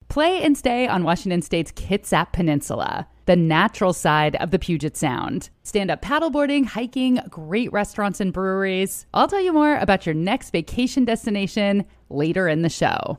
play and stay on Washington State's Kitsap Peninsula, the natural side of the Puget Sound. Stand-up paddleboarding, hiking, great restaurants and breweries. I'll tell you more about your next vacation destination later in the show.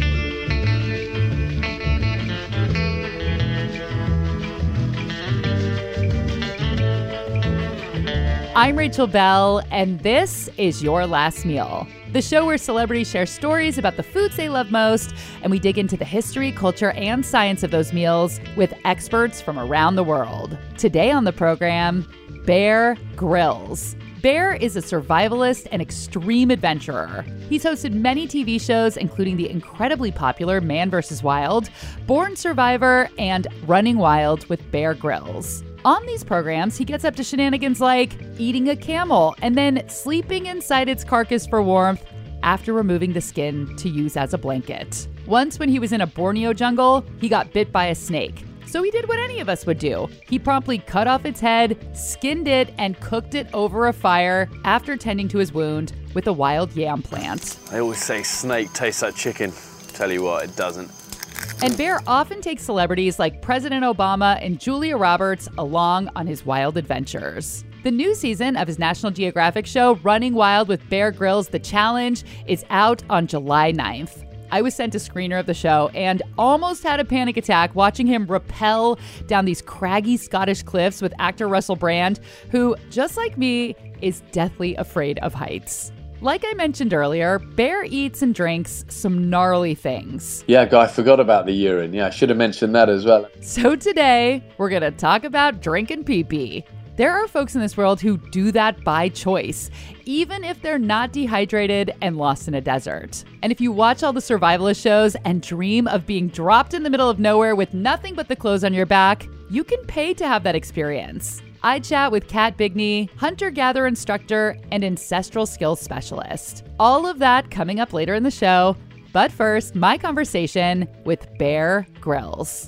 I'm Rachel Bell, and this is Your Last Meal, the show where celebrities share stories about the foods they love most, and we dig into the history, culture, and science of those meals with experts from around the world. Today on the program, Bear Grylls. Bear is a survivalist and extreme adventurer. He's hosted many TV shows, including the incredibly popular Man vs. Wild, Born Survivor, and Running Wild with Bear Grylls. On these programs, he gets up to shenanigans like eating a camel and then sleeping inside its carcass for warmth after removing the skin to use as a blanket. Once when he was in a Borneo jungle, he got bit by a snake. So he did what any of us would do. He promptly cut off its head, skinned it, and cooked it over a fire after tending to his wound with a wild yam plant. They always say snake tastes like chicken. Tell you what, it doesn't. And Bear often takes celebrities like President Obama and Julia Roberts along on his wild adventures. The new season of his National Geographic show, Running Wild with Bear Grylls: The Challenge, is out on July 9th. I was sent a screener of the show and almost had a panic attack watching him rappel down these craggy Scottish cliffs with actor Russell Brand, who, just like me, is deathly afraid of heights. Like I mentioned earlier, Bear eats and drinks some gnarly things. Yeah, I forgot about the urine. Yeah, I should have mentioned that as well. So today, we're going to talk about drinking pee-pee. There are folks in this world who do that by choice, even if they're not dehydrated and lost in a desert. And if you watch all the survivalist shows and dream of being dropped in the middle of nowhere with nothing but the clothes on your back, you can pay to have that experience. I chat with Kat Bigney, hunter-gatherer instructor and ancestral skills specialist. All of that coming up later in the show. But first, my conversation with Bear Grylls.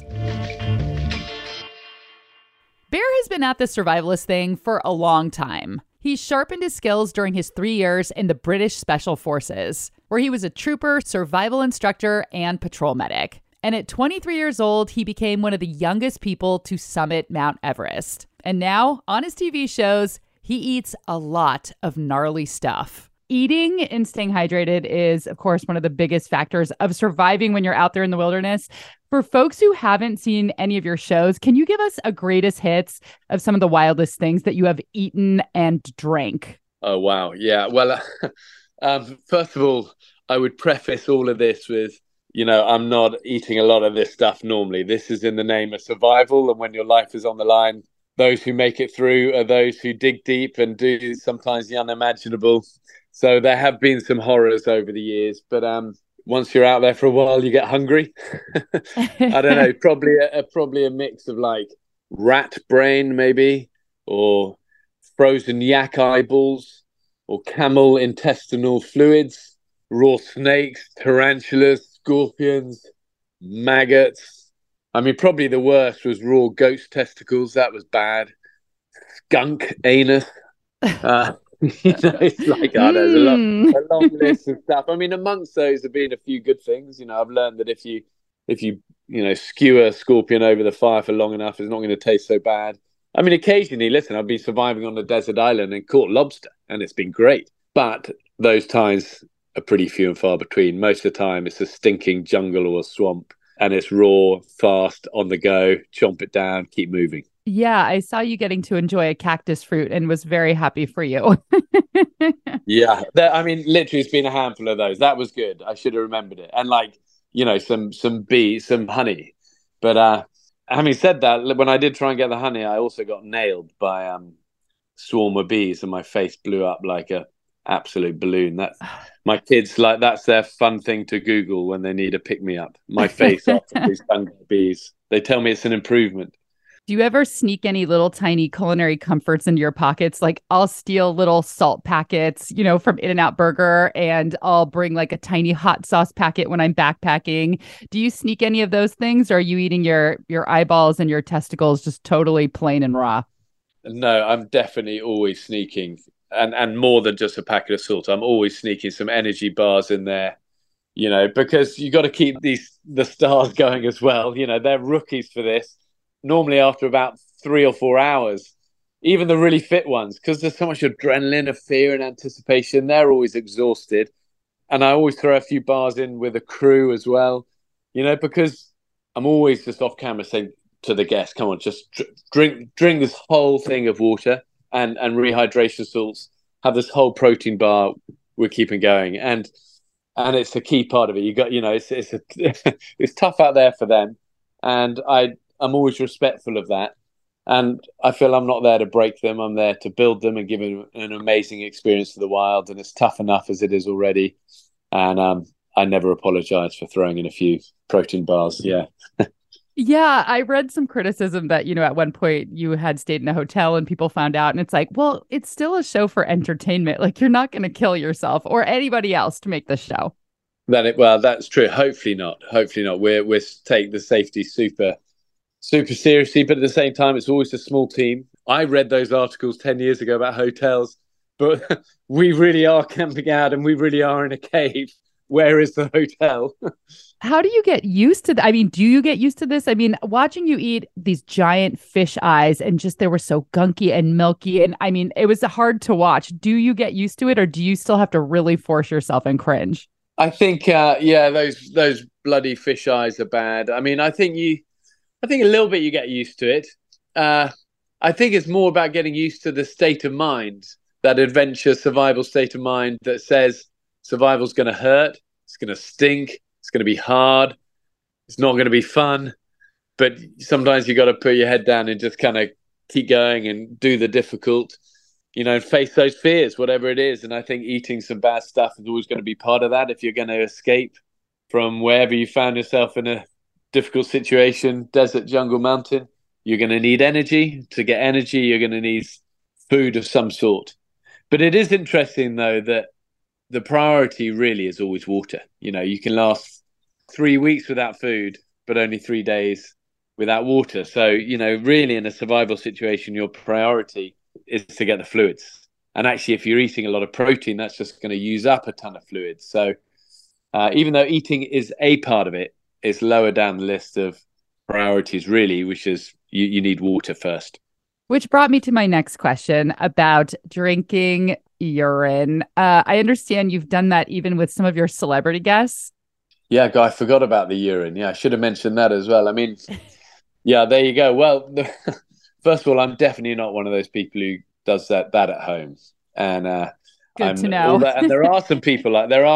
Bear has been at the survivalist thing for a long time. He sharpened his skills during his 3 years in the British Special Forces, where he was a trooper, survival instructor, and patrol medic. And at 23 years old, he became one of the youngest people to summit Mount Everest. And now, on his TV shows, he eats a lot of gnarly stuff. Eating and staying hydrated is, of course, one of the biggest factors of surviving when you're out there in the wilderness. For folks who haven't seen any of your shows, can you give us a greatest hits of some of the wildest things that you have eaten and drank? Oh, wow. Yeah. Well, first of all, I would preface all of this with, I'm not eating a lot of this stuff normally. This is in the name of survival. And when your life is on the line, those who make it through are those who dig deep and do sometimes the unimaginable. So there have been some horrors over the years, but once you're out there for a while, you get hungry. I don't know, probably a mix of like rat brain maybe, or frozen yak eyeballs, or camel intestinal fluids, raw snakes, tarantulas, scorpions, maggots. I mean, probably the worst was raw goat's testicles. That was bad. Skunk anus. It's like, there's a long list of stuff. I mean, amongst those have been a few good things. I've learned that if you skewer a scorpion over the fire for long enough, it's not going to taste so bad. I mean, occasionally, listen, I've been surviving on a desert island and caught lobster, and it's been great. But those times are pretty few and far between. Most of the time, it's a stinking jungle or a swamp, and it's raw, fast, on the go, chomp it down, keep moving. Yeah, I saw you getting to enjoy a cactus fruit and was very happy for you. Yeah, literally it's been a handful of those. That was good. I should have remembered it. And some bees, some honey. But having said that, when I did try and get the honey, I also got nailed by a swarm of bees and my face blew up like a absolute balloon. My kids, that's their fun thing to Google when they need a pick-me-up. My face after these bees. They tell me it's an improvement. Do you ever sneak any little tiny culinary comforts into your pockets? Like I'll steal little salt packets, from In-N-Out Burger, and I'll bring like a tiny hot sauce packet when I'm backpacking. Do you sneak any of those things, or are you eating your eyeballs and your testicles just totally plain and raw? No, I'm definitely always sneaking, and more than just a packet of salt. I'm always sneaking some energy bars in there, because you got to keep the stars going as well. They're rookies for this. Normally after about 3 or 4 hours, even the really fit ones, because there's so much adrenaline of fear and anticipation, they're always exhausted. And I always throw a few bars in with a crew as well, because I'm always just off camera saying to the guests, come on, just drink this whole thing of water and rehydration salts, have this whole protein bar we're keeping going. And it's a key part of it. You got, it's tough out there for them. And I'm always respectful of that. And I feel I'm not there to break them. I'm there to build them and give them an amazing experience to the wild. And it's tough enough as it is already. And I never apologize for throwing in a few protein bars. Yeah. Yeah, I read some criticism that, at one point you had stayed in a hotel and people found out. And it's like, well, it's still a show for entertainment. Like, you're not going to kill yourself or anybody else to make the show. That's true. Hopefully not. We're take the safety super seriously, but at the same time, it's always a small team. I read those articles 10 years ago about hotels, but we really are camping out and we really are in a cave. Where is the hotel? How do you get used to that? I mean, do you get used to this? I mean, watching you eat these giant fish eyes and just they were so gunky and milky. And I mean, it was hard to watch. Do you get used to it or do you still have to really force yourself and cringe? I think, those bloody fish eyes are bad. I mean, I think a little bit you get used to it. I think it's more about getting used to the state of mind, that adventure survival state of mind that says survival's going to hurt, it's going to stink, it's going to be hard, it's not going to be fun. But sometimes you got to put your head down and just kind of keep going and do the difficult, and face those fears, whatever it is. And I think eating some bad stuff is always going to be part of that. If you're going to escape from wherever you found yourself in a difficult situation, desert, jungle, mountain, you're going to need energy. To get energy, you're going to need food of some sort. But it is interesting, though, that the priority really is always water. You can last 3 weeks without food, but only 3 days without water. So, really in a survival situation, your priority is to get the fluids. And actually, if you're eating a lot of protein, that's just going to use up a ton of fluids. So even though eating is a part of it, it's lower down the list of priorities, really, which is you need water first. Which brought me to my next question about drinking urine. I understand you've done that even with some of your celebrity guests. Yeah, I forgot about the urine. Yeah, I should have mentioned that as well. I mean, yeah, there you go. Well, first of all, I'm definitely not one of those people who does that at home. And good to know. And there are some people.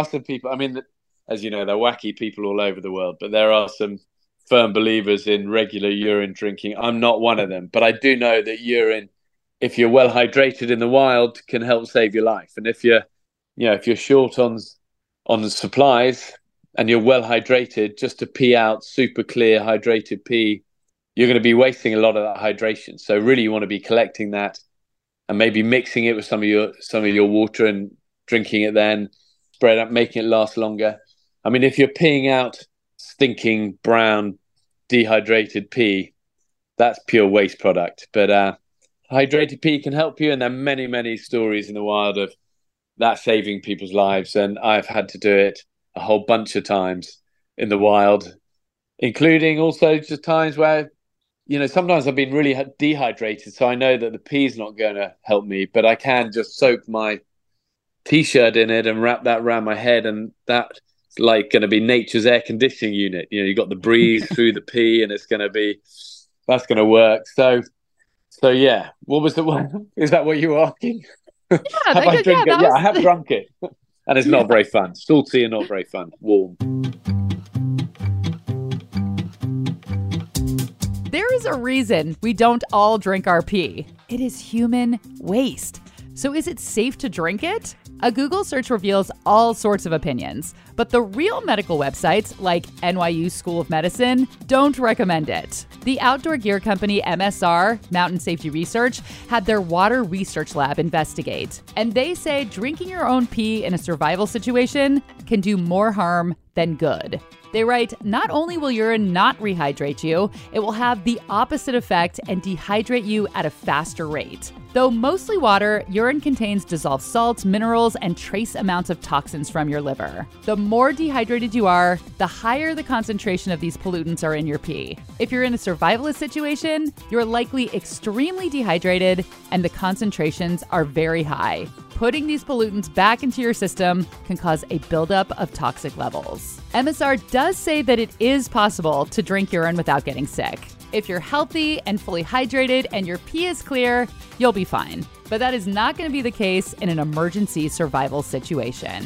I mean, as you know, they're wacky people all over the world, but there are some firm believers in regular urine drinking. I'm not one of them, but I do know that urine, if you're well hydrated in the wild, can help save your life. And if you're short on the supplies and you're well hydrated, just to pee out super clear hydrated pee, you're going to be wasting a lot of that hydration. So really, you want to be collecting that and maybe mixing it with some of your water and drinking it, then spread out, making it last longer. I mean, if you're peeing out stinking brown dehydrated pee, that's pure waste product. But hydrated pee can help you, and there are many, many stories in the wild of that saving people's lives. And I've had to do it a whole bunch of times in the wild, including also just times where, sometimes I've been really dehydrated, so I know that the pee's not going to help me, but I can just soak my T-shirt in it and wrap that around my head, and that's like going to be nature's air conditioning unit. You got the breeze through the pee, and that's going to work. So yeah. What was the one? Is that what you were asking? Yeah, I have drunk it, and it's not very fun. Salty and not very fun. Warm. There is a reason we don't all drink our pee. It is human waste. So is it safe to drink it? A Google search reveals all sorts of opinions, but the real medical websites, like NYU School of Medicine, don't recommend it. The outdoor gear company MSR, Mountain Safety Research, had their water research lab investigate, and they say drinking your own pee in a survival situation can do more harm than good. They write, not only will urine not rehydrate you, it will have the opposite effect and dehydrate you at a faster rate. Though mostly water, urine contains dissolved salts, minerals, and trace amounts of toxins from your liver. The more dehydrated you are, the higher the concentration of these pollutants are in your pee. If you're in a survivalist situation, you're likely extremely dehydrated and the concentrations are very high. Putting these pollutants back into your system can cause a buildup of toxic levels. MSR does say that it is possible to drink urine without getting sick. If you're healthy and fully hydrated and your pee is clear, you'll be fine. But that is not going to be the case in an emergency survival situation.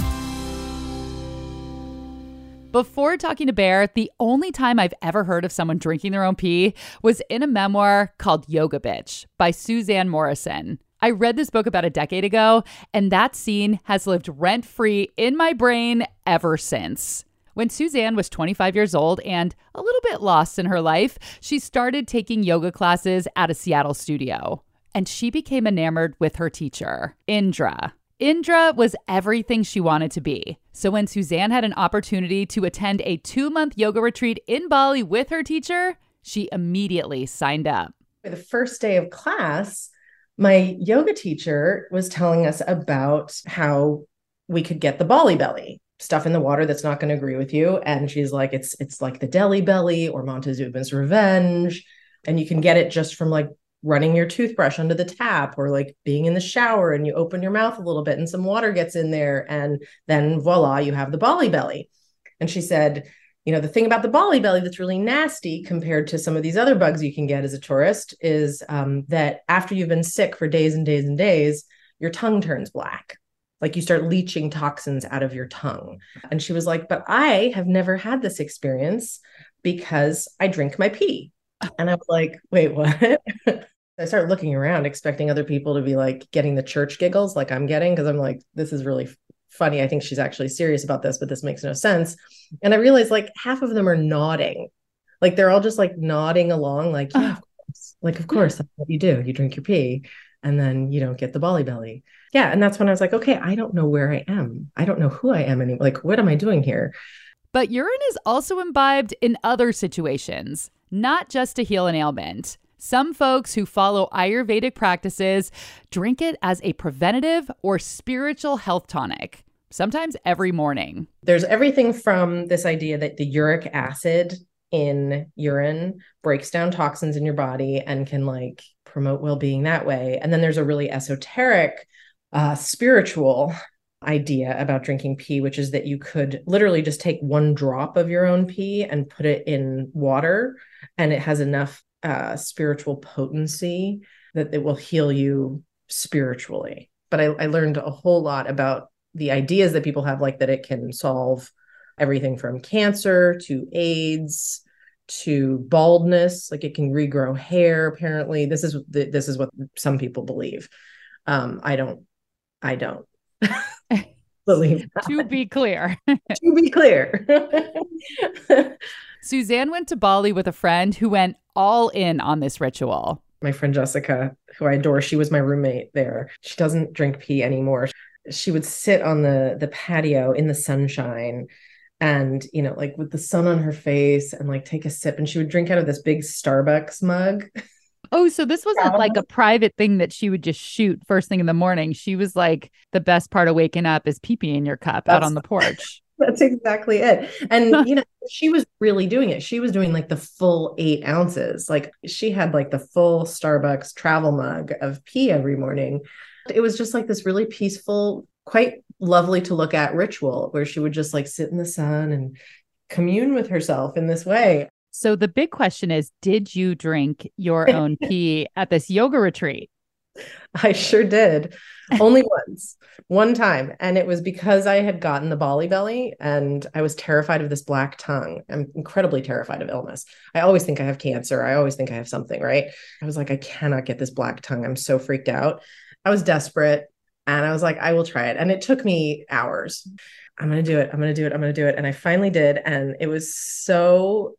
Before talking to Bear, the only time I've ever heard of someone drinking their own pee was in a memoir called Yoga Bitch by Suzanne Morrison. I read this book about a decade ago, and that scene has lived rent-free in my brain ever since. When Suzanne was 25 years old and a little bit lost in her life, she started taking yoga classes at a Seattle studio. And she became enamored with her teacher, Indra. Indra was everything she wanted to be. So when Suzanne had an opportunity to attend a 2-month yoga retreat in Bali with her teacher, she immediately signed up. The first day of class, my yoga teacher was telling us about how we could get the Bali belly. Stuff in the water that's not going to agree with you. And she's like, it's like the Delhi belly or Montezuma's revenge. And you can get it just from like running your toothbrush under the tap or like being in the shower and you open your mouth a little bit and some water gets in there. And then voila, you have the Bali belly. And she said, you know, the thing about the Bali belly that's really nasty compared to some of these other bugs you can get as a tourist is that after you've been sick for days and days and days, your tongue turns black. Like you start leaching toxins out of your tongue. And she was like, but I have never had this experience because I drink my pee. And I was like, wait, what? I started looking around expecting other people to be like getting the church giggles like I'm getting, because I'm like, this is really funny. I think she's actually serious about this, but this makes no sense. And I realized like half of them are nodding. Like they're all just like nodding along like, yeah, of course. Like, of course, that's what you do. You drink your pee and then you don't get the Bali belly. Yeah. And that's when I was like, okay, I don't know where I am. I don't know who I am anymore. Like, what am I doing here? But urine is also imbibed in other situations, not just to heal an ailment. Some folks who follow Ayurvedic practices drink it as a preventative or spiritual health tonic, sometimes every morning. There's everything from this idea that the uric acid in urine breaks down toxins in your body and can like promote well-being that way. And then there's a really esoteric spiritual idea about drinking pee, which is that you could literally just take 1 drop of your own pee and put it in water, and it has enough spiritual potency that it will heal you spiritually. But I learned a whole lot about the ideas that people have, like that it can solve everything from cancer to AIDS to baldness. Like it can regrow hair. Apparently, this is what some people believe. I don't believe that. To be clear. To be clear. Suzanne went to Bali with a friend who went all in on this ritual. My friend Jessica, who I adore, she was my roommate there. She doesn't drink pee anymore. She would sit on the patio in the sunshine and, you know, like with the sun on her face and like take a sip. And she would drink out of this big Starbucks mug. Oh, so this wasn't like a private thing that she would just shoot first thing in the morning. She was like, the best part of waking up is pee-pee in your cup out on the porch. That's exactly it. And, you know, she was really doing it. She was doing like the full 8 ounces. Like she had like the full Starbucks travel mug of pee every morning. It was just like this really peaceful, quite lovely to look at ritual where she would just like sit in the sun and commune with herself in this way. So the big question is, did you drink your own pee at this yoga retreat? I sure did. Only once, one time. And it was because I had gotten the Bali belly and I was terrified of this black tongue. I'm incredibly terrified of illness. I always think I have cancer. I always think I have something, right? I was like, I cannot get this black tongue. I'm so freaked out. I was desperate and I was like, I will try it. And it took me hours. I'm going to do it. I'm going to do it. I'm going to do it. And I finally did. And it was so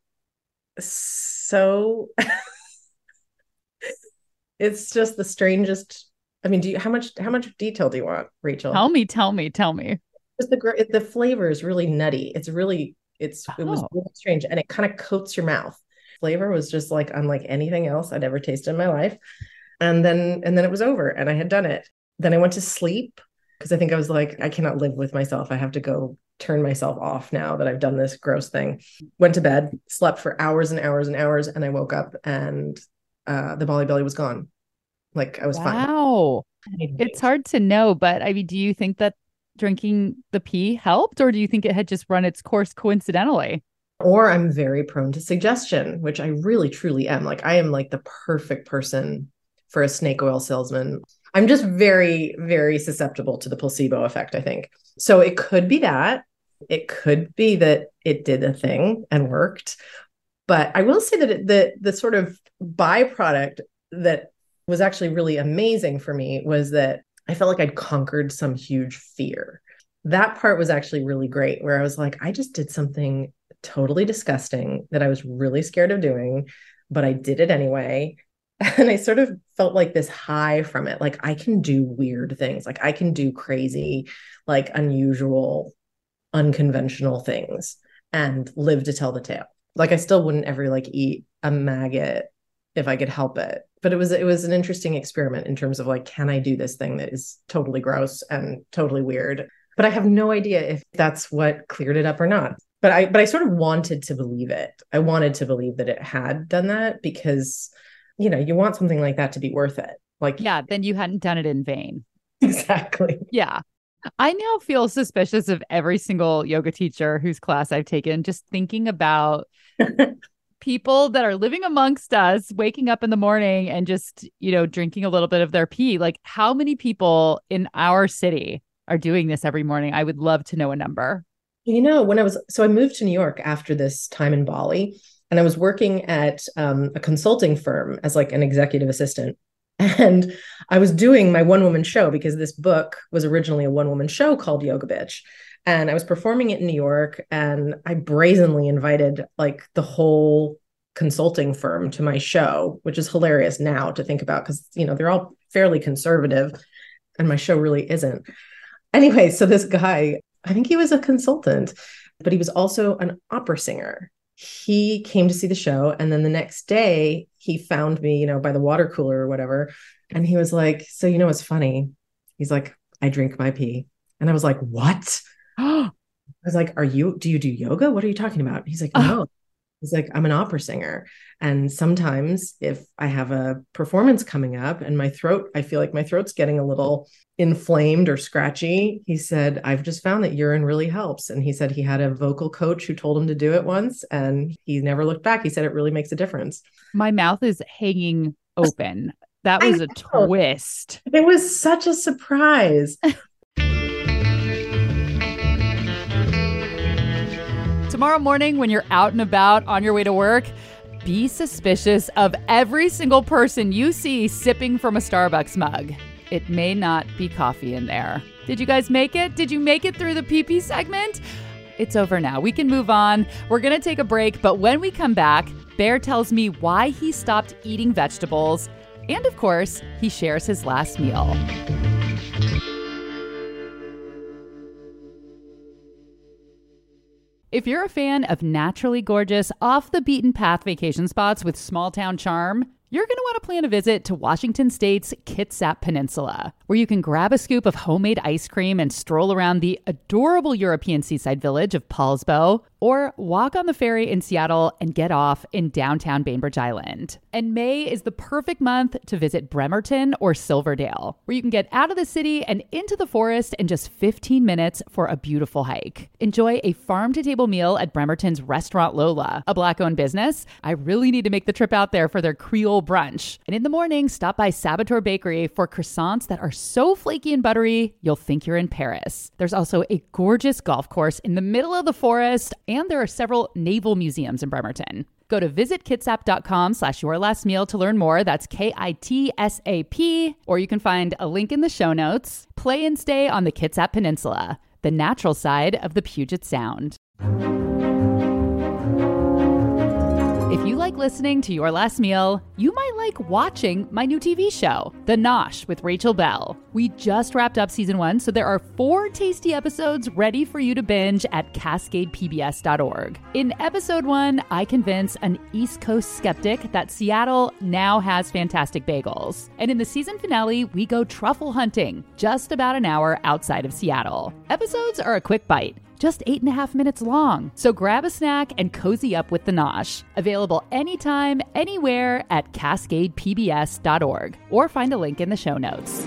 it's just the strangest. I mean, how much detail do you want, Rachel? Tell me. Just the flavor is really nutty. It's It was really strange, and it kind of coats your mouth. Flavor was just like unlike anything else I'd ever tasted in my life. And then it was over, and I had done it. Then I went to sleep because I think I was like, I cannot live with myself. I have to go turn myself off now that I've done this gross thing. Went to bed, slept for hours and hours and hours, and I woke up and the Bali belly was gone. Like I was fine. Wow. It's hard to know, but I mean, do you think that drinking the pee helped, or do you think it had just run its course coincidentally? Or I'm very prone to suggestion, which I really truly am. Like I am like the perfect person for a snake oil salesman. I'm just very, very susceptible to the placebo effect, I think. So it could be that. It could be that it did a thing and worked. But I will say that the sort of byproduct that was actually really amazing for me was that I felt like I'd conquered some huge fear. That part was actually really great, where I was like, I just did something totally disgusting that I was really scared of doing, but I did it anyway. And I sort of felt like this high from it. Like I can do weird things. Like I can do crazy, like unusual, unconventional things and live to tell the tale. Like I still wouldn't ever like eat a maggot if I could help it. But it was an interesting experiment in terms of like, can I do this thing that is totally gross and totally weird? But I have no idea if that's what cleared it up or not. But I sort of wanted to believe it. I wanted to believe that it had done that because, you know, you want something like that to be worth it. Like, yeah, then you hadn't done it in vain. Exactly. Yeah. I now feel suspicious of every single yoga teacher whose class I've taken, just thinking about people that are living amongst us, waking up in the morning and just, you know, drinking a little bit of their pee. Like how many people in our city are doing this every morning? I would love to know a number. You know, I moved to New York after this time in Bali, and I was working at a consulting firm as like an executive assistant. And I was doing my one-woman show because this book was originally a one-woman show called Yoga Bitch. And I was performing it in New York, and I brazenly invited like the whole consulting firm to my show, which is hilarious now to think about because, you know, they're all fairly conservative and my show really isn't. Anyway, so this guy, I think he was a consultant, but he was also an opera singer. He came to see the show. And then the next day he found me, you know, by the water cooler or whatever. And he was like, so, you know, what's funny? He's like, I drink my pee. And I was like, what? I was like, do you do yoga? What are you talking about? He's like, no. He's like, I'm an opera singer. And sometimes if I have a performance coming up and I feel like my throat's getting a little inflamed or scratchy, he said, I've just found that urine really helps. And he said he had a vocal coach who told him to do it once and he never looked back. He said it really makes a difference. My mouth is hanging open. That was a twist. It was such a surprise. Tomorrow morning, when you're out and about on your way to work, be suspicious of every single person you see sipping from a Starbucks mug. It may not be coffee in there. Did you guys make it? Did you make it through the pee-pee segment? It's over now. We can move on. We're going to take a break, but when we come back, Bear tells me why he stopped eating vegetables, and of course, he shares his last meal. If you're a fan of naturally gorgeous, off-the-beaten-path vacation spots with small-town charm, you're going to want to plan a visit to Washington State's Kitsap Peninsula, where you can grab a scoop of homemade ice cream and stroll around the adorable European seaside village of Paulsbo, or walk on the ferry in Seattle and get off in downtown Bainbridge Island. And May is the perfect month to visit Bremerton or Silverdale, where you can get out of the city and into the forest in just 15 minutes for a beautiful hike. Enjoy a farm-to-table meal at Bremerton's Restaurant Lola, a Black-owned business. I really need to make the trip out there for their Creole brunch. And in the morning, stop by Saboteur Bakery for croissants that are so flaky and buttery, you'll think you're in Paris. There's also a gorgeous golf course in the middle of the forest, and there are several naval museums in Bremerton. Go to visitkitsap.com/yourlastmeal to learn more. That's KITSAP. Or you can find a link in the show notes. Play and stay on the Kitsap Peninsula, the natural side of the Puget Sound. If you like listening to Your Last Meal, you might like watching my new TV show, The Nosh with Rachel Bell. We just wrapped up season 1, so there are 4 tasty episodes ready for you to binge at CascadePBS.org. In episode 1, I convince an East Coast skeptic that Seattle now has fantastic bagels. And in the season finale, we go truffle hunting, just about an hour outside of Seattle. Episodes are a quick bite, just 8.5 minutes long. So grab a snack and cozy up with The Nosh. Available anytime, anywhere at CascadePBS.org, or find a link in the show notes.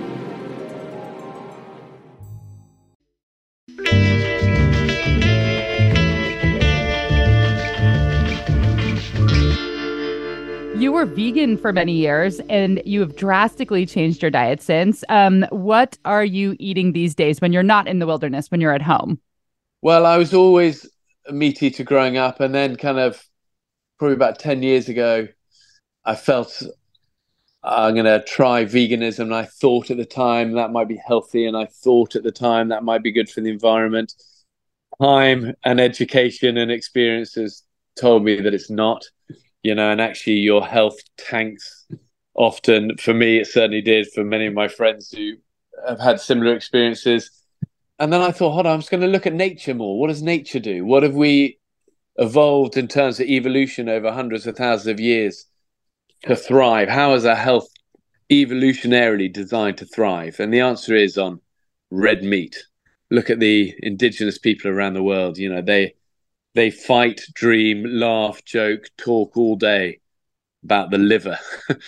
You were vegan for many years, and you have drastically changed your diet since. What are you eating these days when you're not in the wilderness, when you're at home? Well, I was always a meat eater growing up, and then kind of probably about 10 years ago, I felt I'm going to try veganism. And I thought at the time that might be healthy, and I thought at the time that might be good for the environment. Time and education and experiences told me that it's not, and actually your health tanks often. For me, it certainly did. For many of my friends who have had similar experiences. And then I thought, hold on, I'm just going to look at nature more. What does nature do? What have we evolved in terms of evolution over hundreds of thousands of years to thrive? How is our health evolutionarily designed to thrive? And the answer is on red meat. Look at the indigenous people around the world. They fight, dream, laugh, joke, talk all day about the liver,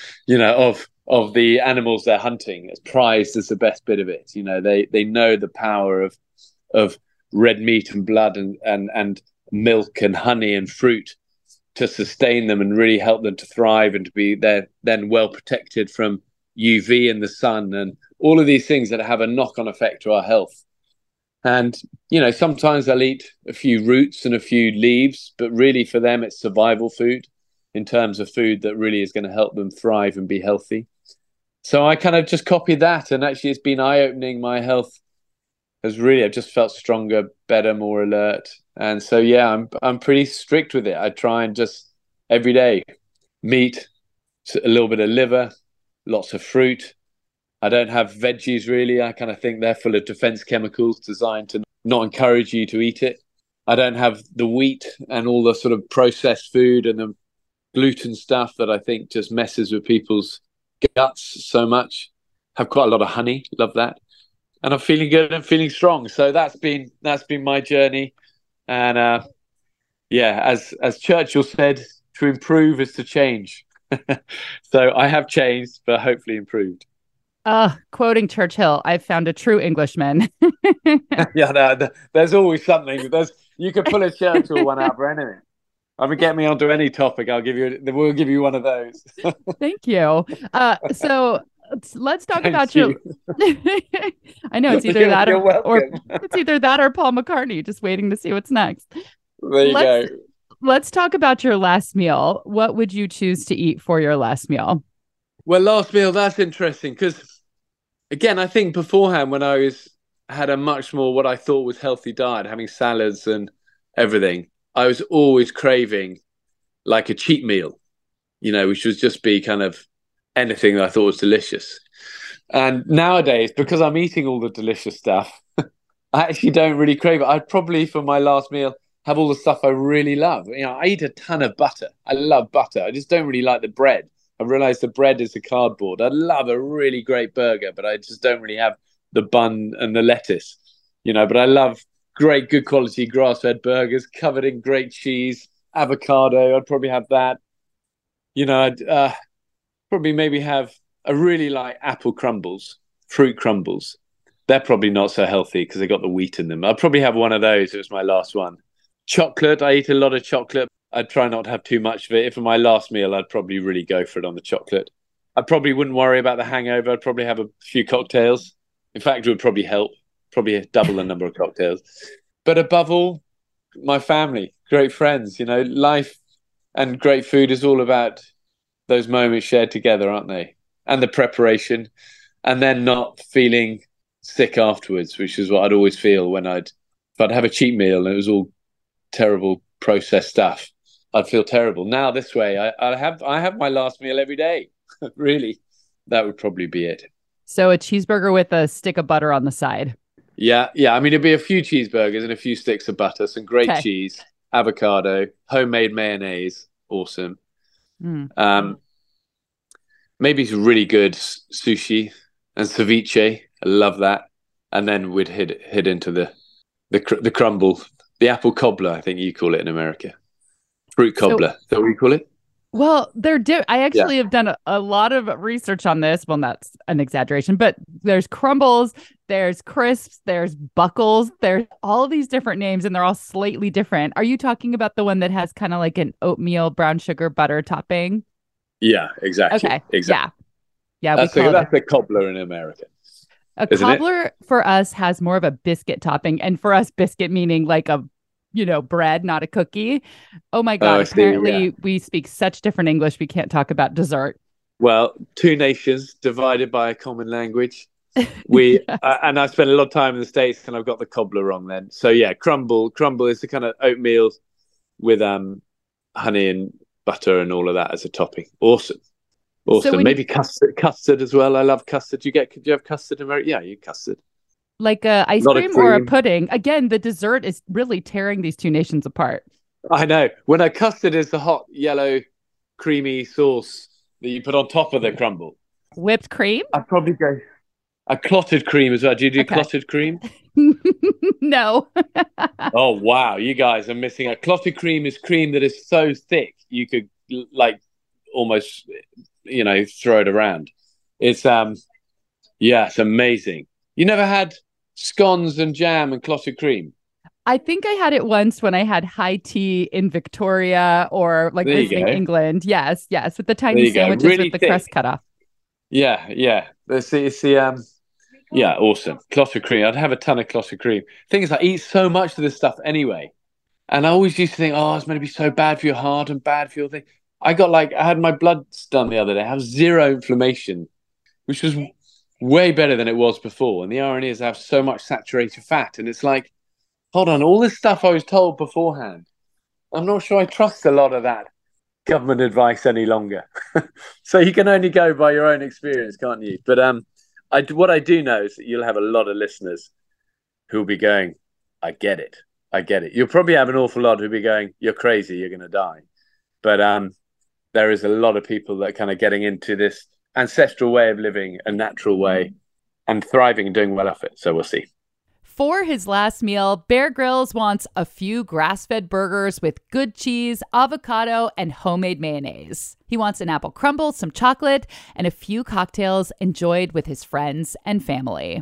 of the animals they're hunting. It's prized as the best bit of it. They know the power of red meat and blood and milk and honey and fruit to sustain them and really help them to thrive and to be then well protected from UV and the sun and all of these things that have a knock-on effect to our health. And, sometimes they'll eat a few roots and a few leaves, but really for them, it's survival food in terms of food that really is going to help them thrive and be healthy. So I kind of just copied that, and actually it's been eye-opening. My health I've just felt stronger, better, more alert. And so, yeah, I'm pretty strict with it. I try and just every day, meat, a little bit of liver, lots of fruit. I don't have veggies really. I kind of think they're full of defense chemicals designed to not encourage you to eat it. I don't have the wheat and all the sort of processed food and the gluten stuff that I think just messes with people's guts so much. Have quite a lot of honey, love that. And I'm feeling good and feeling strong. So that's been my journey. And as Churchill said, to improve is to change. So I have changed, but hopefully improved. Quoting Churchill, I've found a true Englishman. Yeah, no, there's always something. You could pull a Churchill one out for anything. Get me onto any topic. We'll give you one of those. Thank you. So let's talk about you. I know it's either that or it's either that or Paul McCartney, just waiting to see what's next. There you go. Let's talk about your last meal. What would you choose to eat for your last meal? Well, last meal, that's interesting because, again, I think beforehand when I had a much more what I thought was healthy diet, having salads and everything, I was always craving like a cheat meal, which would just be kind of anything that I thought was delicious. And nowadays, because I'm eating all the delicious stuff, I actually don't really crave it. I'd probably, for my last meal, have all the stuff I really love. I eat a ton of butter. I love butter. I just don't really like the bread. I realize the bread is a cardboard. I love a really great burger, but I just don't really have the bun and the lettuce, but I love great, good quality grass-fed burgers covered in great cheese, avocado. I'd probably have that. I'd probably maybe have I really like apple crumbles, fruit crumbles. They're probably not so healthy because they got the wheat in them. I'd probably have one of those. It was my last one. Chocolate. I eat a lot of chocolate. I'd try not to have too much of it. If for my last meal, I'd probably really go for it on the chocolate. I probably wouldn't worry about the hangover. I'd probably have a few cocktails. In fact, it would probably help. Probably double the number of cocktails. But above all, my family, great friends. Life and great food is all about those moments shared together, aren't they? And the preparation, and then not feeling sick afterwards, which is what I'd always feel if I'd have a cheat meal and it was all terrible processed stuff. I'd feel terrible. Now this way, I have my last meal every day. Really, that would probably be it. So a cheeseburger with a stick of butter on the side. Yeah. I mean, it'd be a few cheeseburgers and a few sticks of butter, some great cheese, avocado, homemade mayonnaise. Awesome. Maybe some really good sushi and ceviche. I love that. And then we'd hit into the crumble, the apple cobbler, I think you call it in America. Fruit cobbler. Is that what you call it? Well, I actually have done a lot of research on this. Well, that's an exaggeration, but there's crumbles, there's crisps, there's buckles, there's all of these different names, and they're all slightly different. Are you talking about the one that has kind of like an oatmeal brown sugar butter topping? Yeah, exactly. Okay. Exactly. Yeah. That's a cobbler in America. A cobbler for us has more of a biscuit topping, and for us, biscuit meaning like a bread, not a cookie. Oh my God. Apparently we speak such different English. We can't talk about dessert. Well, two nations divided by a common language. And I spent a lot of time in the States and I've got the cobbler wrong then. So yeah, crumble is the kind of oatmeal with honey and butter and all of that as a topping. Awesome. So maybe custard as well. I love custard. Do you have custard in America? Yeah, you custard. Like a ice cream or a pudding. Again, the dessert is really tearing these two nations apart. I know. When a custard is the hot, yellow, creamy sauce that you put on top of the crumble. Whipped cream? I'd probably go a clotted cream as well. Do you do clotted cream? No. Oh, wow. You guys are missing out. Clotted cream is cream that is so thick you could almost, throw it around. It's it's amazing. You never had scones and jam and clotted cream? I think I had it once when I had high tea in Victoria or visiting England. Yes, with the tiny sandwiches really with the crust cut off. Yeah. Awesome. Clotted cream. I'd have a ton of clotted cream. Thing is, I eat so much of this stuff anyway. And I always used to think, it's going to be so bad for your heart and bad for your thing. I had my bloods done the other day. I have zero inflammation, which was way better than it was before. And the irony is I have so much saturated fat. And it's like, hold on, all this stuff I was told beforehand, I'm not sure I trust a lot of that government advice any longer. So you can only go by your own experience, can't you? But what I do know is that you'll have a lot of listeners who'll be going, I get it. You'll probably have an awful lot who'll be going, you're crazy, you're going to die. But there is a lot of people that are kind of getting into this ancestral way of living, a natural way, and thriving and doing well off it. So we'll see. For his last meal, Bear Grylls wants a few grass-fed burgers with good cheese, avocado, and homemade mayonnaise. He wants an apple crumble, some chocolate, and a few cocktails enjoyed with his friends and family.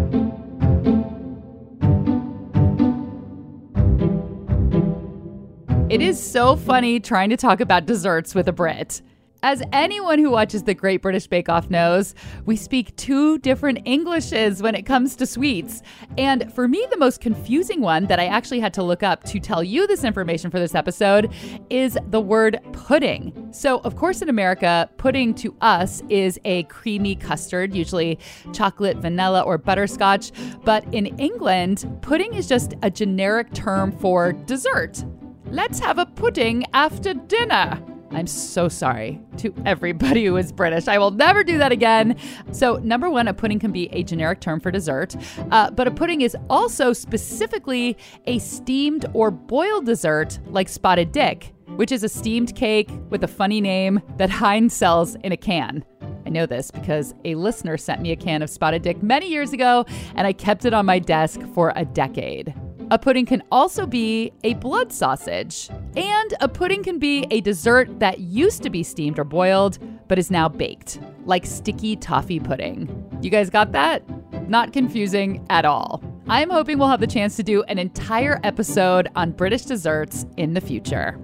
It is so funny trying to talk about desserts with a Brit. As anyone who watches the Great British Bake Off knows, we speak two different Englishes when it comes to sweets. And for me, the most confusing one that I actually had to look up to tell you this information for this episode is the word pudding. So, of course, in America, pudding to us is a creamy custard, usually chocolate, vanilla, or butterscotch. But in England, pudding is just a generic term for dessert. Let's have a pudding after dinner. I'm so sorry to everybody who is British. I will never do that again. So, number one, a pudding can be a generic term for dessert, but a pudding is also specifically a steamed or boiled dessert like Spotted Dick, which is a steamed cake with a funny name that Heinz sells in a can. I know this because a listener sent me a can of Spotted Dick many years ago, and I kept it on my desk for a decade. A pudding can also be a blood sausage. And a pudding can be a dessert that used to be steamed or boiled, but is now baked, like sticky toffee pudding. You guys got that? Not confusing at all. I'm hoping we'll have the chance to do an entire episode on British desserts in the future.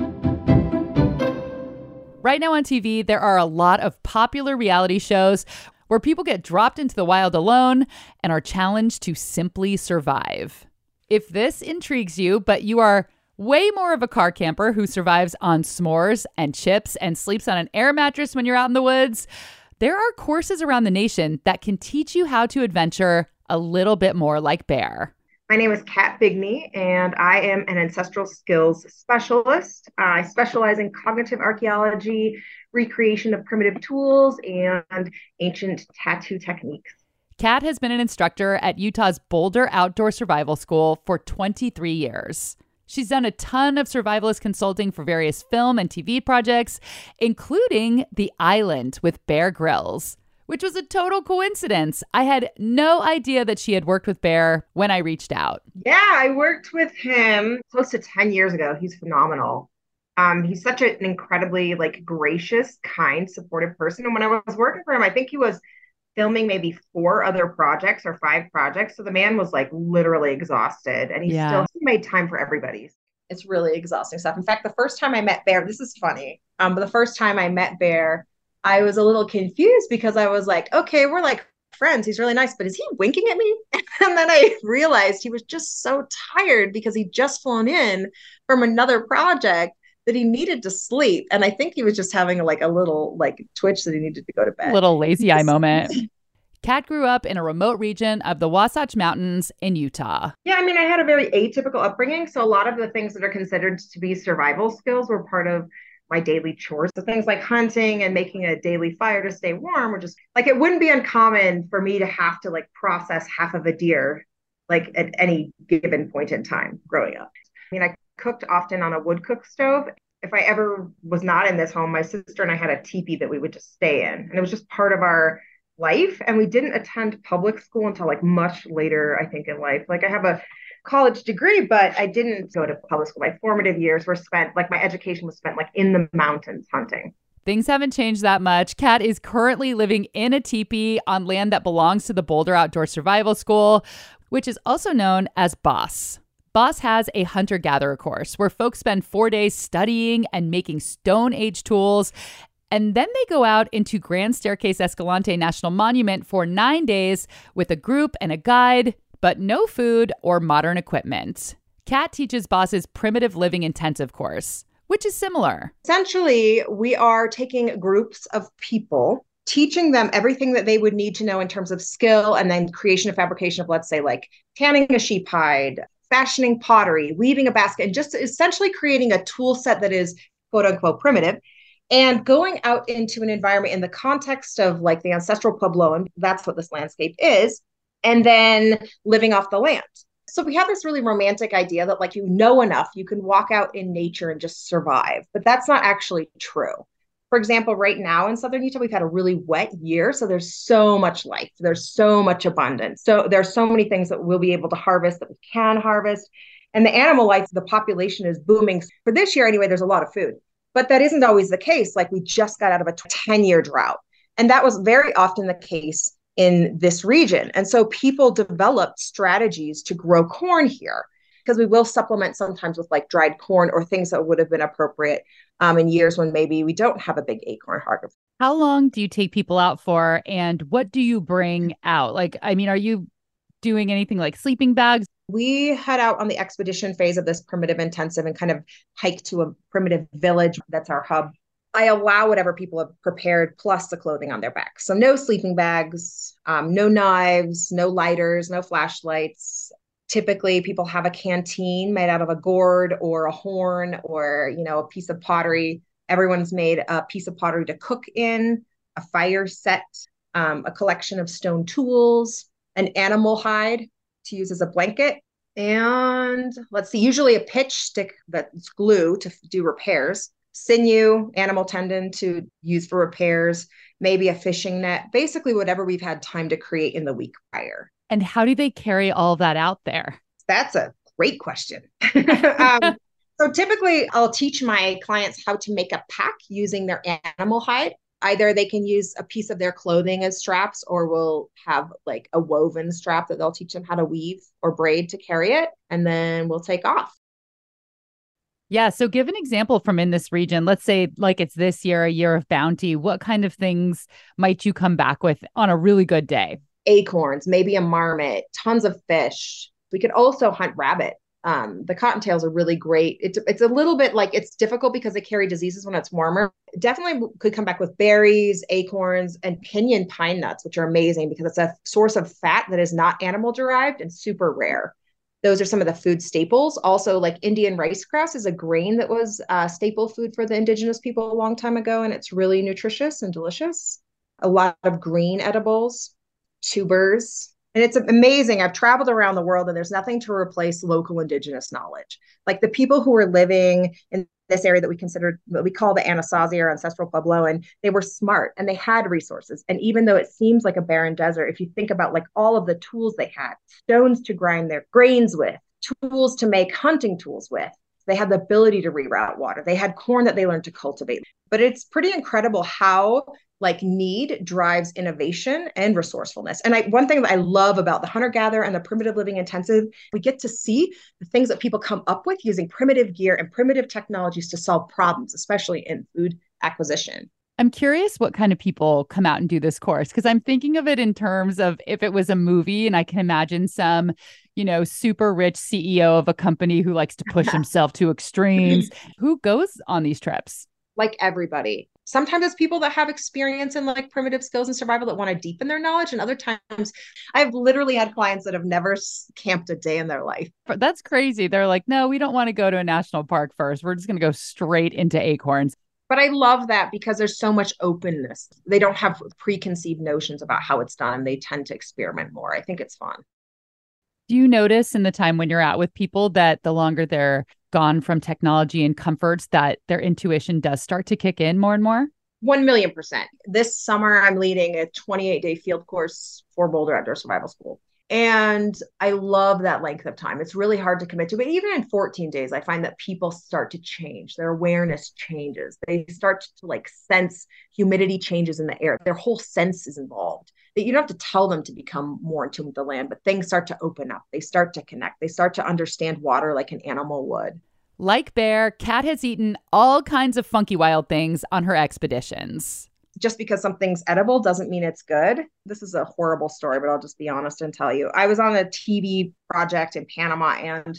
Right now on TV, there are a lot of popular reality shows where people get dropped into the wild alone and are challenged to simply survive. If this intrigues you, but you are way more of a car camper who survives on s'mores and chips and sleeps on an air mattress when you're out in the woods, there are courses around the nation that can teach you how to adventure a little bit more like Bear. My name is Kat Bigney, and I am an ancestral skills specialist. I specialize in cognitive archaeology, recreation of primitive tools, and ancient tattoo techniques. Kat has been an instructor at Utah's Boulder Outdoor Survival School for 23 years. She's done a ton of survivalist consulting for various film and TV projects, including The Island with Bear Grylls, which was a total coincidence. I had no idea that she had worked with Bear when I reached out. Yeah, I worked with him close to 10 years ago. He's phenomenal. He's such an incredibly gracious, kind, supportive person. And when I was working for him, I think he was filming maybe 4 other projects or 5 projects. So the man was literally exhausted, and he still made time for everybody. It's really exhausting stuff. In fact, the first time I met Bear, this is funny, but the first time I met Bear, I was a little confused because I was like, okay, we're friends. He's really nice, but is he winking at me? And then I realized he was just so tired because he'd just flown in from another project that he needed to sleep. And I think he was just having a little twitch that he needed to go to bed. Little lazy eye moment. Kat grew up in a remote region of the Wasatch Mountains in Utah. Yeah, I mean, I had a very atypical upbringing. So a lot of the things that are considered to be survival skills were part of my daily chores. So things like hunting and making a daily fire to stay warm were just it wouldn't be uncommon for me to have to process half of a deer at any given point in time growing up. I mean, I cooked often on a wood cook stove. If I ever was not in this home, my sister and I had a teepee that we would just stay in. And it was just part of our life. And we didn't attend public school until much later, I think, in life. I have a college degree, but I didn't go to public school. My formative years were spent, my education was spent in the mountains hunting. Things haven't changed that much. Kat is currently living in a teepee on land that belongs to the Boulder Outdoor Survival School, which is also known as BOSS. BOSS has a hunter-gatherer course where folks spend 4 days studying and making Stone Age tools. And then they go out into Grand Staircase Escalante National Monument for 9 days with a group and a guide, but no food or modern equipment. Kat teaches BOSS's Primitive Living Intensive course, which is similar. Essentially, we are taking groups of people, teaching them everything that they would need to know in terms of skill, and then creation and fabrication of, let's say, tanning a sheep hide, fashioning pottery, weaving a basket, and just essentially creating a tool set that is quote unquote primitive, and going out into an environment in the context of the ancestral Pueblo, and that's what this landscape is, and then living off the land. So we have this really romantic idea that enough, you can walk out in nature and just survive, but that's not actually true. For example, right now in Southern Utah, we've had a really wet year. So there's so much life. There's so much abundance. So there's so many things that we'll be able to harvest, that we can harvest. And the animal life, the population is booming. For this year anyway, there's a lot of food. But that isn't always the case. We just got out of a 10-year drought. And that was very often the case in this region. And so people developed strategies to grow corn here, because we will supplement sometimes with dried corn or things that would have been appropriate in years when maybe we don't have a big acorn harvest. How long do you take people out for, and what do you bring out? Are you doing anything like sleeping bags? We head out on the expedition phase of this primitive intensive and kind of hike to a primitive village. That's our hub. I allow whatever people have prepared plus the clothing on their back. So no sleeping bags, no knives, no lighters, no flashlights. Typically, people have a canteen made out of a gourd or a horn or, a piece of pottery. Everyone's made a piece of pottery to cook in, a fire set, a collection of stone tools, an animal hide to use as a blanket, and usually a pitch stick that's glue to do repairs, sinew, animal tendon to use for repairs, maybe a fishing net, basically whatever we've had time to create in the week prior. And how do they carry all that out there? That's a great question. So typically I'll teach my clients how to make a pack using their animal hide. Either they can use a piece of their clothing as straps, or we'll have a woven strap that they'll teach them how to weave or braid to carry it. And then we'll take off. Yeah. So give an example from in this region. Let's say it's this year, a year of bounty. What kind of things might you come back with on a really good day? Acorns, maybe a marmot, tons of fish. We could also hunt rabbit. The cottontails are really great. It's a little bit it's difficult because they carry diseases when it's warmer. Definitely could come back with berries, acorns, and pinyon pine nuts, which are amazing because it's a source of fat that is not animal derived and super rare. Those are some of the food staples. Also, like Indian rice grass is a grain that was staple food for the indigenous people a long time ago, and it's really nutritious and delicious. A lot of green edibles, tubers. And it's amazing. I've traveled around the world and there's nothing to replace local indigenous knowledge. Like the people who were living in this area that we considered, what we call the Anasazi or ancestral Pueblo, and they were smart and they had resources. And even though it seems like a barren desert, if you think about like all of the tools they had, stones to grind their grains with, tools to make hunting tools with, they had the ability to reroute water. They had corn that they learned to cultivate. But it's pretty incredible how like need drives innovation and resourcefulness. And one thing that I love about the hunter-gatherer and the primitive living intensive, we get to see the things that people come up with using primitive gear and primitive technologies to solve problems, especially in food acquisition. I'm curious what kind of people come out and do this course, because I'm thinking of it in terms of if it was a movie, and I can imagine some, super rich CEO of a company who likes to push himself to extremes. Who goes on these trips? Like everybody. Sometimes it's people that have experience in like primitive skills and survival that want to deepen their knowledge. And other times I've literally had clients that have never camped a day in their life. But that's crazy. They're like, no, we don't want to go to a national park first. We're just going to go straight into acorns. But I love that because there's so much openness. They don't have preconceived notions about how it's done. They tend to experiment more. I think it's fun. Do you notice in the time when you're out with people that the longer they're gone from technology and comforts, that their intuition does start to kick in more and more? 1,000,000%. This summer, I'm leading a 28-day field course for Boulder Outdoor Survival School. And I love that length of time. It's really hard to commit to, but even in 14 days, I find that people start to change. Their awareness changes. They start to like sense humidity changes in the air. Their whole sense is involved. You don't have to tell them to become more in tune with the land, but things start to open up. They start to connect. They start to understand water like an animal would. Like Bear, Kat has eaten all kinds of funky wild things on her expeditions. Just because something's edible doesn't mean it's good. This is a horrible story, but I'll just be honest and tell you. I was on a TV project in Panama and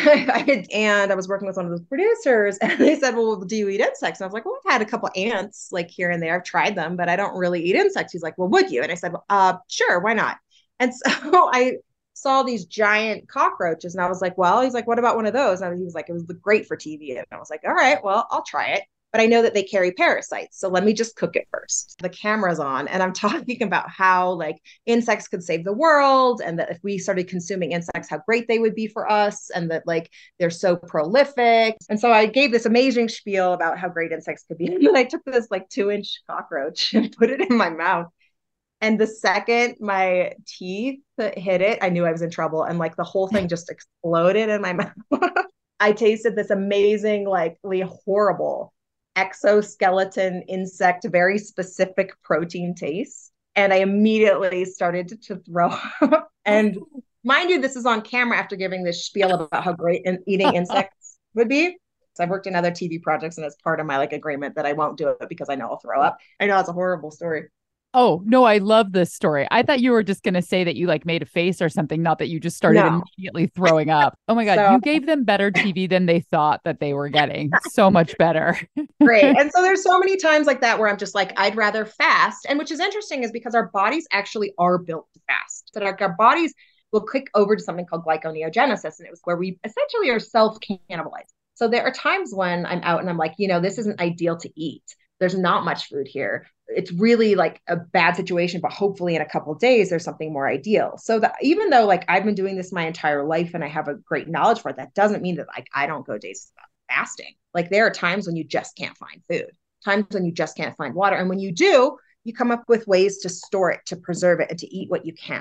I was working with one of those producers and they said, well, do you eat insects? And I was like, well, I've had a couple ants like here and there. I've tried them, but I don't really eat insects. He's like, well, would you? And I said, sure, why not? And so I saw these giant cockroaches and I was like, well, he's like, what about one of those? And he was like, it was great for TV. And I was like, all right, well, I'll try it. But I know that they carry parasites. So let me just cook it first. The camera's on and I'm talking about how like insects could save the world and that if we started consuming insects, how great they would be for us and that like they're so prolific. And so I gave this amazing spiel about how great insects could be. And then I took this like 2-inch cockroach and put it in my mouth. And the second my teeth hit it, I knew I was in trouble. And like the whole thing just exploded in my mouth. I tasted this amazing, like horrible exoskeleton insect, very specific protein taste. And I immediately started to throw up. And mind you, this is on camera after giving this spiel about how great eating insects would be. So I've worked in other TV projects and it's part of my like agreement that I won't do it because I know I'll throw up. I know it's a horrible story. Oh, no, I love this story. I thought you were just going to say that you like made a face or something, not that you just started immediately throwing up. Oh my God, you gave them better TV than they thought that they were getting. So much better. Great. And so there's so many times like that where I'm just like, I'd rather fast. And which is interesting is because our bodies actually are built to fast. So our bodies will click over to something called glyconeogenesis. And it was where we essentially are self-cannibalized. So there are times when I'm out and I'm like, this isn't ideal to eat. There's not much food here. It's really like a bad situation, but hopefully in a couple of days, there's something more ideal. So that even though like I've been doing this my entire life and I have a great knowledge for it, that doesn't mean that like I don't go days without fasting. Like there are times when you just can't find food, times when you just can't find water. And when you do, you come up with ways to store it, to preserve it, and to eat what you can.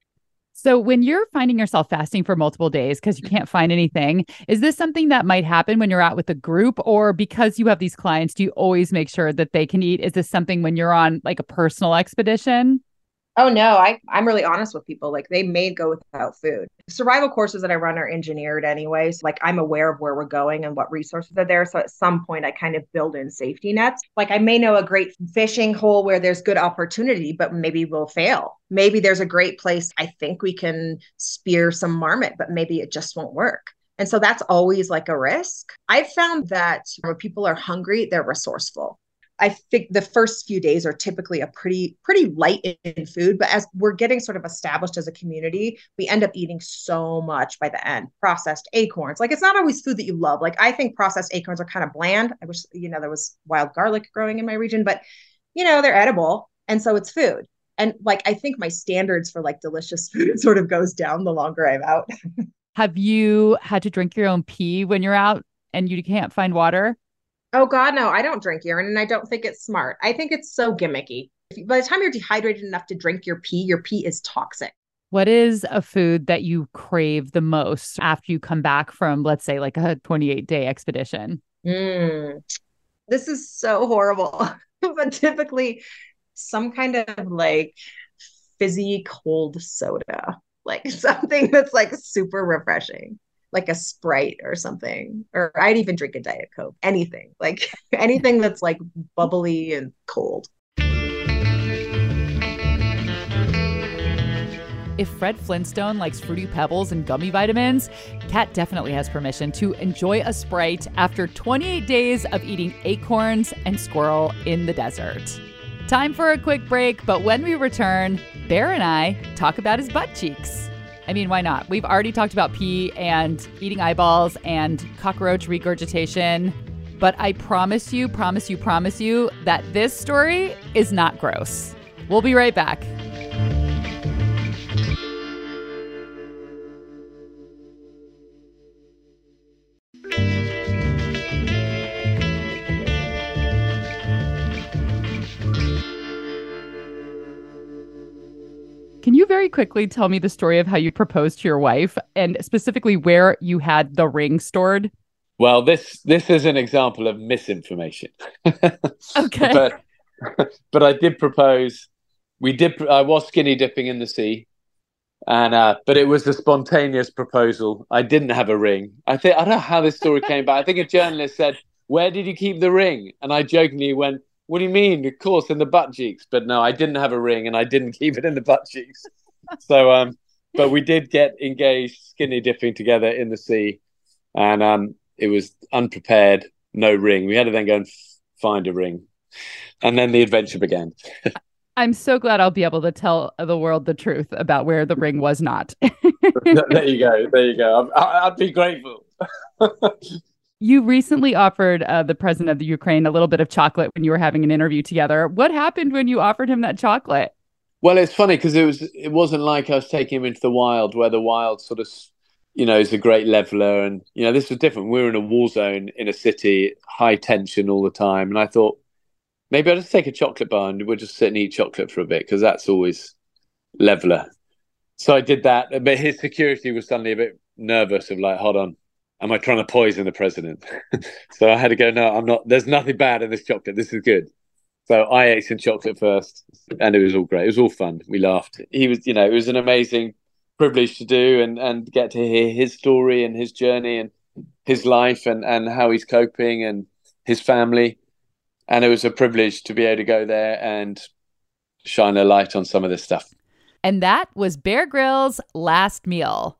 So when you're finding yourself fasting for multiple days because you can't find anything, is this something that might happen when you're out with a group, or because you have these clients, do you always make sure that they can eat? Is this something when you're on like a personal expedition? Oh, no, I'm really honest with people. Like they may go without food. Survival courses that I run are engineered anyways. Like I'm aware of where we're going and what resources are there. So at some point I kind of build in safety nets. Like I may know a great fishing hole where there's good opportunity, but maybe we'll fail. Maybe there's a great place. I think we can spear some marmot, but maybe it just won't work. And so that's always like a risk. I've found that when people are hungry, they're resourceful. I think the first few days are typically a pretty light in food, but as we're getting sort of established as a community, we end up eating so much by the end. Processed acorns, like it's not always food that you love. Like I think processed acorns are kind of bland. I wish, there was wild garlic growing in my region, but they're edible, and so it's food. And like I think my standards for like delicious food sort of goes down the longer I'm out. Have you had to drink your own pee when you're out and you can't find water? Oh God, no, I don't drink urine, and I don't think it's smart. I think it's so gimmicky. By the time you're dehydrated enough to drink your pee is toxic. What is a food that you crave the most after you come back from, let's say, like a 28-day expedition? This is so horrible, but typically some kind of like fizzy cold soda, like something that's like super refreshing, like a Sprite or something, or I'd even drink a Diet Coke, anything that's like bubbly and cold. If Fred Flintstone likes Fruity Pebbles and gummy vitamins, Kat definitely has permission to enjoy a Sprite after 28 days of eating acorns and squirrel in the desert. Time for a quick break, but when we return, Bear and I talk about his butt cheeks. I mean, why not? We've already talked about pee and eating eyeballs and cockroach regurgitation, but I promise you that this story is not gross. We'll be right back. Can you very quickly tell me the story of how you proposed to your wife and specifically where you had the ring stored? Well, this is an example of misinformation. Okay. But I did propose. I was skinny dipping in the sea, and but it was a spontaneous proposal. I didn't have a ring. I don't know how this story came back. I think a journalist said, "Where did you keep the ring?" And I jokingly went, "What do you mean? Of course, in the butt cheeks." But no, I didn't have a ring, and I didn't keep it in the butt cheeks. So, but we did get engaged, skinny dipping together in the sea, and it was unprepared, no ring. We had to then go and find a ring, and then the adventure began. I'm so glad I'll be able to tell the world the truth about where the ring was not. There you go. I'd be grateful. You recently offered the president of the Ukraine a little bit of chocolate when you were having an interview together. What happened when you offered him that chocolate? Well, it's funny because it wasn't like I was taking him into the wild, where the wild sort of, is a great leveler. And, this was different. We were in a war zone in a city, high tension all the time. And I thought, maybe I'll just take a chocolate bar and we'll just sit and eat chocolate for a bit, because that's always leveler. So I did that. But his security was suddenly a bit nervous of like, hold on, am I trying to poison the president? So I had to go, no, I'm not. There's nothing bad in this chocolate. This is good. So I ate some chocolate first, and it was all great. It was all fun. We laughed. He was, it was an amazing privilege to do and get to hear his story and his journey and his life and how he's coping and his family. And it was a privilege to be able to go there and shine a light on some of this stuff. And that was Bear Grylls' last meal.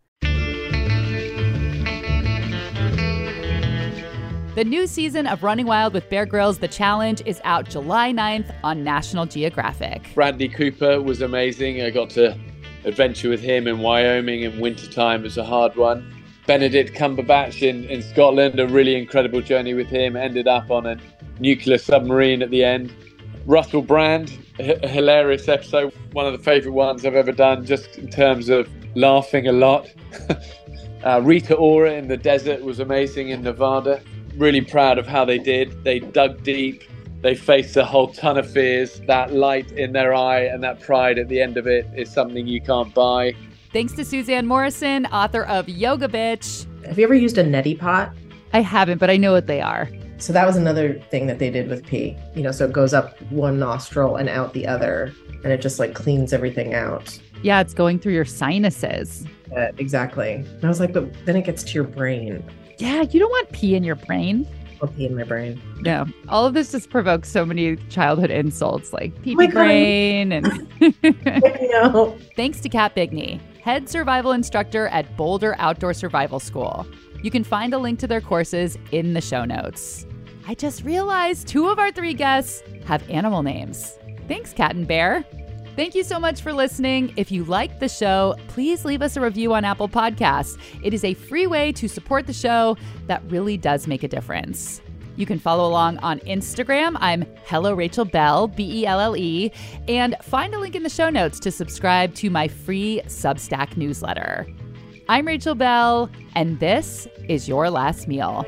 The new season of Running Wild with Bear Grylls, The Challenge, is out July 9th on National Geographic. Bradley Cooper was amazing. I got to adventure with him in Wyoming in wintertime. It was a hard one. Benedict Cumberbatch in Scotland, a really incredible journey with him. Ended up on a nuclear submarine at the end. Russell Brand, a hilarious episode. One of the favourite ones I've ever done, just in terms of laughing a lot. Rita Ora in the desert was amazing in Nevada. Really proud of how they did. They dug deep. They faced a whole ton of fears. That light in their eye and that pride at the end of it is something you can't buy. Thanks to Suzanne Morrison, author of Yoga Bitch. Have you ever used a neti pot? I haven't, but I know what they are. So that was another thing that they did with pee. So it goes up one nostril and out the other, and it just like cleans everything out. Yeah, it's going through your sinuses. Exactly. And I was like, but then it ggets to your brain. Yeah, you don't want pee in your brain. Or pee in my brain. No. All of this just provokes so many childhood insults like pee-pee brain. And I know. Thanks to Kat Bigney, head survival instructor at Boulder Outdoor Survival School. You can find a link to their courses in the show notes. I just realized 2 of our 3 guests have animal names. Thanks, Cat and Bear. Thank you so much for listening. If you liked the show, please leave us a review on Apple Podcasts. It is a free way to support the show that really does make a difference. You can follow along on Instagram. I'm Hello Rachel Belle, Belle, and find a link in the show notes to subscribe to my free Substack newsletter. I'm Rachel Belle, and this is Your Last Meal.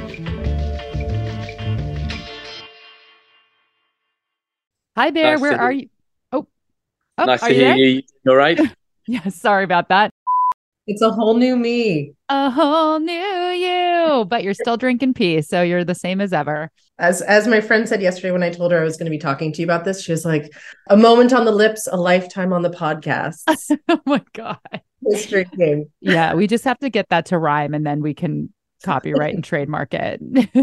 Hi, Bear. Nice Where are you? Oh, Nice are to you hear there? you. You all right? Yeah, sorry about that. It's a whole new me. A whole new you, but you're still drinking pee, so you're the same as ever. As my friend said yesterday when I told her I was going to be talking to you about this, she was like, a moment on the lips, a lifetime on the podcast. Oh my God. This drinking. Yeah, we just have to get that to rhyme and then we can copyright and trademark it.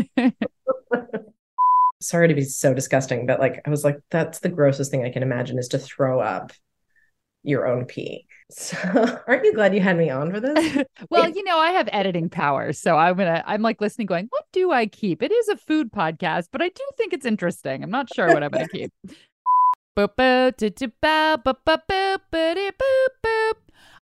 Sorry to be so disgusting, but like I was like, that's the grossest thing I can imagine is to throw up your own pee. So aren't you glad you had me on for this? Well, I have editing power, so I'm like listening going, what do I keep? It is a food podcast, but I do think it's interesting. I'm not sure what I'm going to keep. Boop, boop, boop, boop, boop, boop, boop, boop, boop.